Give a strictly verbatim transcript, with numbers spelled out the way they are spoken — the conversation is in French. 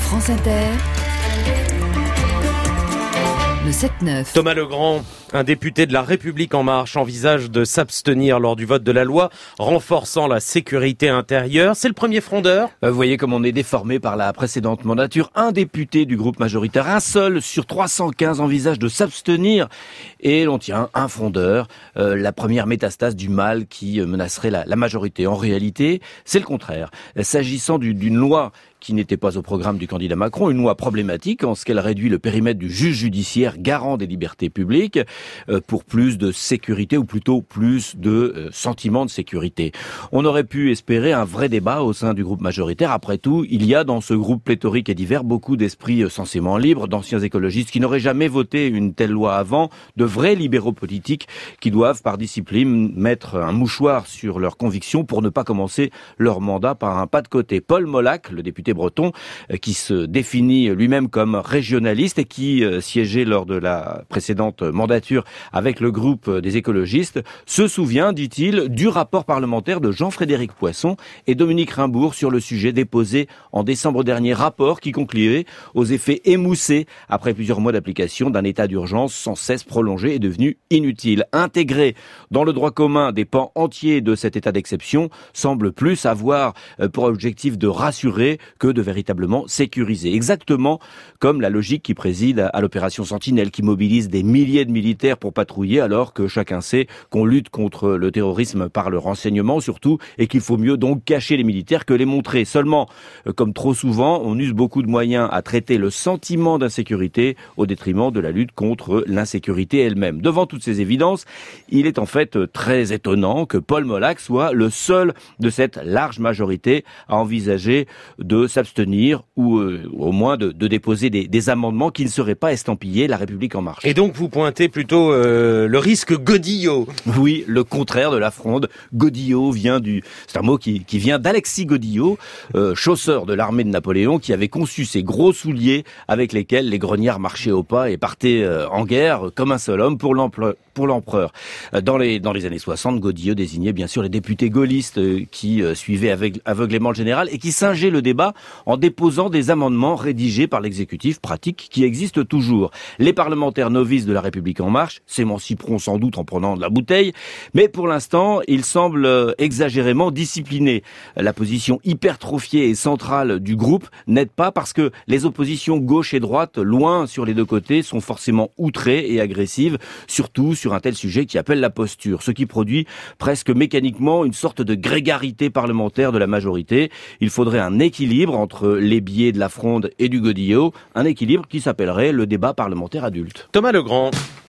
France Inter, le sept neuf. Thomas Legrand, un député de La République En Marche, envisage de s'abstenir lors du vote de la loi renforçant la sécurité intérieure. C'est le premier frondeur. Vous voyez comme on est déformé par la précédente mandature. Un député du groupe majoritaire, un seul sur trois cent quinze envisage de s'abstenir. Et l'on tient un frondeur, euh, la première métastase du mal qui menacerait la, la majorité. En réalité, c'est le contraire. S'agissant du, d'une loi qui n'était pas au programme du candidat Macron, une loi problématique en ce qu'elle réduit le périmètre du juge judiciaire garant des libertés publiques euh, pour plus de sécurité ou plutôt plus de euh, sentiment de sécurité. On aurait pu espérer un vrai débat au sein du groupe majoritaire. Après tout, il y a dans ce groupe pléthorique et divers beaucoup d'esprits euh, censément libres, d'anciens écologistes qui n'auraient jamais voté une telle loi avant, de vrais libéraux politiques qui doivent par discipline mettre un mouchoir sur leurs convictions pour ne pas commencer leur mandat par un pas de côté. Paul Molac, le député breton, qui se définit lui-même comme régionaliste et qui euh, siégeait lors de la précédente mandature avec le groupe des écologistes, se souvient, dit-il, du rapport parlementaire de Jean-Frédéric Poisson et Dominique Rimbourg sur le sujet déposé en décembre dernier, rapport qui concluait aux effets émoussés après plusieurs mois d'application d'un état d'urgence sans cesse prolongé et devenu inutile. Intégrer dans le droit commun des pans entiers de cet état d'exception semble plus avoir pour objectif de rassurer que de véritablement sécuriser. Exactement comme la logique qui préside à l'opération Sentinelle, qui mobilise des milliers de militaires pour patrouiller, alors que chacun sait qu'on lutte contre le terrorisme par le renseignement surtout, et qu'il faut mieux donc cacher les militaires que les montrer. Seulement, comme trop souvent, on use beaucoup de moyens à traiter le sentiment d'insécurité au détriment de la lutte contre l'insécurité elle-même. Devant toutes ces évidences, il est en fait très étonnant que Paul Molac soit le seul de cette large majorité à envisager de s'abstenir ou euh, au moins de, de déposer des, des amendements qui ne seraient pas estampillés La République En Marche. Et donc vous pointez plutôt euh, le risque Godillot. Oui, le contraire de la fronde. Godillot vient du... C'est un mot qui, qui vient d'Alexis Godillot, euh, chausseur de l'armée de Napoléon, qui avait conçu ces gros souliers avec lesquels les grognards marchaient au pas et partaient euh, en guerre comme un seul homme pour l'empereur. Pour l'empereur. Dans les, dans les années soixante, Godillot désignait bien sûr les députés gaullistes euh, qui euh, suivaient avec, aveuglément le général et qui singeaient le débat en déposant des amendements rédigés par l'exécutif, pratique qui existe toujours. Les parlementaires novices de La République En Marche s'émanciperont sans doute en prenant de la bouteille, mais pour l'instant, ils semblent exagérément disciplinés. La position hypertrophiée et centrale du groupe n'aide pas parce que les oppositions gauche et droite, loin sur les deux côtés, sont forcément outrées et agressives, surtout sur un tel sujet qui appelle la posture, ce qui produit presque mécaniquement une sorte de grégarité parlementaire de la majorité. Il faudrait un équilibre entre les biais de la fronde et du Godillot, un équilibre qui s'appellerait le débat parlementaire adulte. Thomas Legrand.